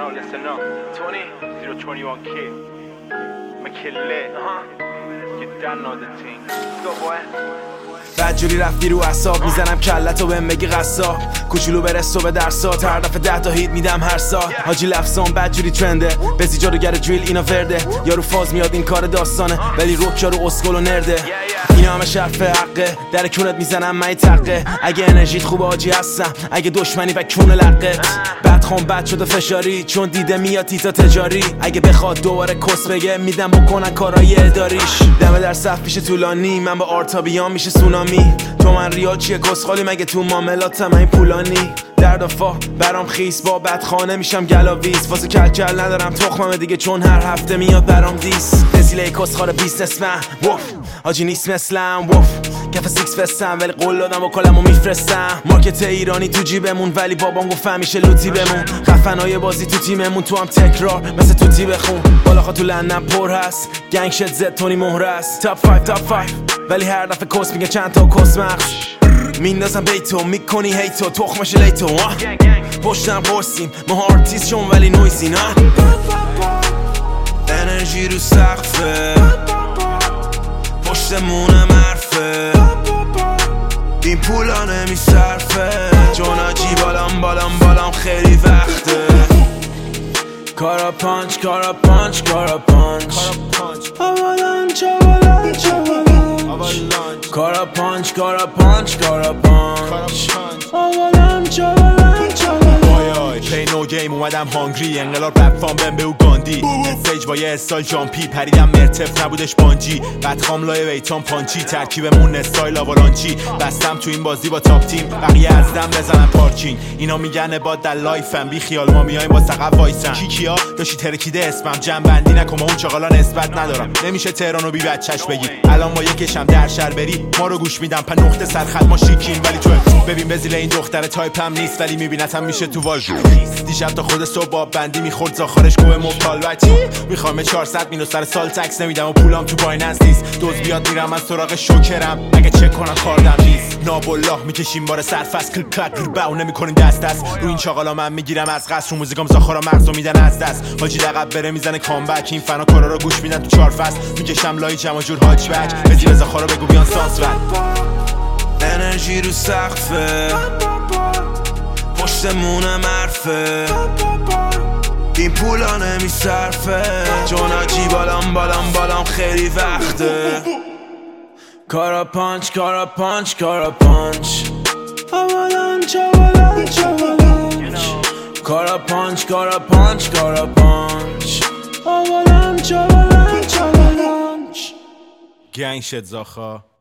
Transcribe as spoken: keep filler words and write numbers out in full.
Yo, listen up. twenty, zero twenty-one kid. McKinley, uh-huh. You done know the thing. Let's go, boy. بدجوری رفتی رو اعصاب میزنم کلتو بهم بگی قصاب کوچولو برسو به درسات هر دفعه ده تا هیت میدم هر سال حاجی لفظام بدجوری ترنده بزی جادوگر دریل اینا ورده یارو فاز میاد این کار داستانه ولی روک یارو اسکل و نرده اینا همه شرف حقه در کونت میزنم من تقه اگه انرژیت خوبه حاجی هستم اگه دشمنی و کون لقت بعد خام بد شده فشاری چون دیده میاد تیتا تجاری اگه بخواد دوباره کس بگه میدم بکنن کارای اداریش دم در صف پیش طولانی من با آرتا بیام میشه سونامی تو من ریال چیه کسخالی مگه تو معاملاتم این پولانی در دفاع برام خیس با بدخانه میشم گلاویز واسه کلکل ندارم تخمم دیگه چون هر هفته میاد برام دیس رسیله کسخار بیزنس من وف حاجی نیست مثلم وف کف سیکس فستم ولی قول دادم و کلمو میفرستم مارکت ایرانی تو جیبمون ولی بابام گفت همیشه لوتی بمون خفنای بازی تو تیممون تو هم تکرار مثل تو تی بخون بالاخا تو لندن پر هست گنگ شت زد تونی مهر است تاپ پنج تاپ پنج ولی هر دفعه کس میگه چند تا کس مخش میندازم بیتو میکنی هیتو تخمش لیتو پشتم قرصیم ما آرتیست شون ولی نویزی نه انرژی رو سقفه پشتمونم حرفه این پولا نمیصرفه چون آجی بالام بالام بالام خیلی وقته کارا پانچ کارا پانچ کارا پانچ آوالانچ آوالانچ آوالانچ کارا پانچ کارا پانچ کارا پانچ آوالانچ آوالانچ آوالانچ پی نو گیم اومدم هانگری انقلاب رپ فام بهم بهو گاندی استیج با یه استایل جامپی پریدم مرتف نبودش بانجی بعد خام لای ویتام پانچی ترکیبمون استایل آوالانچی بستم تو این بازی با تاپ تیم بقیه از دم بزنن پارکینگ اینا میگن عباد در لایفم بی خیال ما میایم با سقف وایسن کیکیا داشتی ترکیده اسمم جمع بندی نکن اون چاقالا نسبت ندارم نمیشه تهرانو بی بچش بگی الان با یکشم در شهر بری ما رو گوش میدم په نقطه سرخط ما شیکیم ولی تو ببین بزیل این دختر تایپم نیست ولی میبینتم میشه تو واژو دیشب تا خود صبح باب بندی میخورد زاخارش گوه مبتال بچی میخوام چهارصد مینو سر سال تکس نمیدم و پولام تو بایننس نیست دوز بیاد میرم از سراغ شوکرم اگه چک کنم کاردم نیست نابالله میکشیم بار سرفست کل کلک باو نمیکنیم دست دست رو این چاقالا من میگیرم از قصر رو موزیکام زاخارا مغزو میدن از دست حاجی لقب بره میزنه کامبک این فنا کارا رو گوش میدن تو چهار فصل میکشم لای جمع جور هاج بک بزیر زاخارا بگو بیان سانس ون انرژی رو سقفه پشتمونم حرفه این پولا نمیصرفه چون آجی بالام بالام بالام خیلی وقته کارا پانچ کارا پانچ کارا پانچ آوالانچ آوالانچ آوالانچ کارا پانچ کارا پانچ کارا پانچ آوالانچ آوالانچ آوالانچ گنگ شد زاخا